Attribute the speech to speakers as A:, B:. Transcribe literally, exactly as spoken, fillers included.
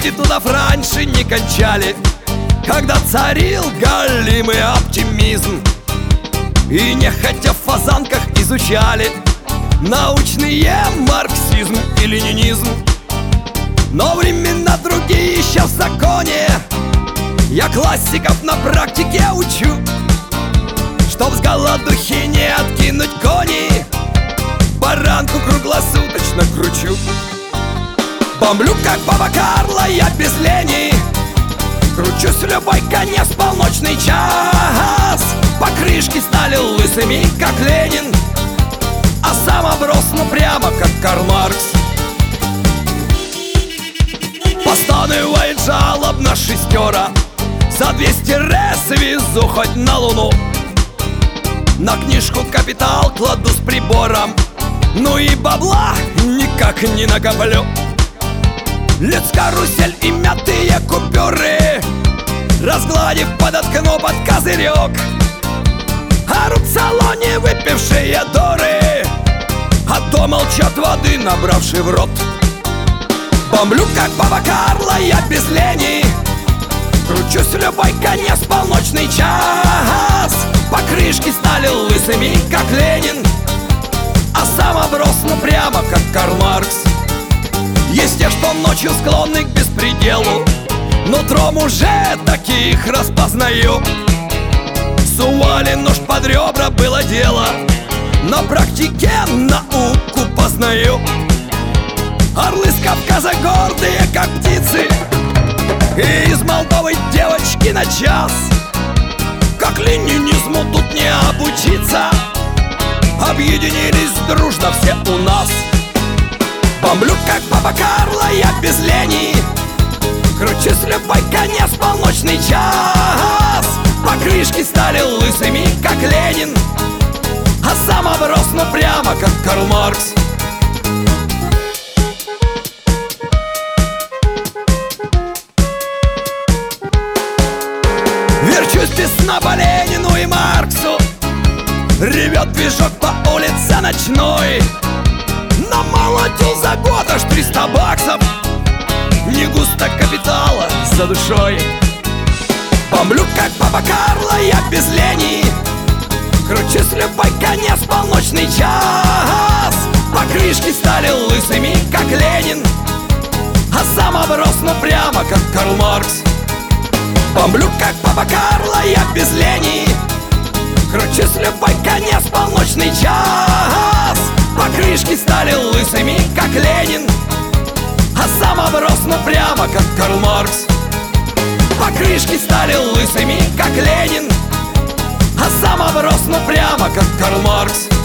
A: институтов раньше не кончали, когда царил галимый оптимизм, и нехотя в фазанках изучали научные марксизм и ленинизм. Но времена другие еще в законе, я классиков на практике учу, чтоб с голодухи не откинуть кони, баранку круглосуточно кручу. Бомблю, как баба Карла, я без лени, кручусь в любой конец полночный час. Покрышки стали лысыми, как Ленин, а сам оброс, ну прямо как Карл Маркс. Постанывает жалобно шестера, за двести рес везу хоть на луну. На книжку «Капитал» кладу с прибором, ну и бабла никак не накоплю. Лиц карусель и мятые купюры, разгладив, подоткну под козырек. Орут в салоне выпившие дуры, а то молчат воды, набравший в рот. Бомблю, как баба Карла, я без лени, кручусь в любой конец полночный час. Покрышки стали лысыми, как Ленин, а сам оброс, ну прямо как Карл Маркс. Есть те, что ночью склонны к беспределу, нутром уже таких распознаю. Сували нож под ребра, было дело, на практике науку познаю. Орлы с Кавказа гордые, как птицы, и из Молдовы девочки на час. Как ленинизму тут не обучиться, объединились дружно все у нас. Бомблю, как баба Карла, я без лени, кручусь в любой конец полночный час. Покрышки стали лысыми, как Ленин, а сам оброс, ну прямо как Карл Маркс. Верчусь без сна по Ленину и Марксу, ревет движок по улице ночной. Намолотил за год аж триста баксов, не густо капитала за душой. Бомблю, как баба Карла, я без лени, кручусь в любой конец полночный час. Покрышки стали лысыми, как Ленин, а сам оброс, ну прямо как Карл Маркс. Бомблю, как баба Карла, я без лени, кручусь в любой конец полночный час. Покрышки стали лысыми, как Ленин, а сам оброс, ну прямо как Карл Маркс. Покрышки стали лысыми, как Ленин, а сам оброс, ну прямо как Карл Маркс.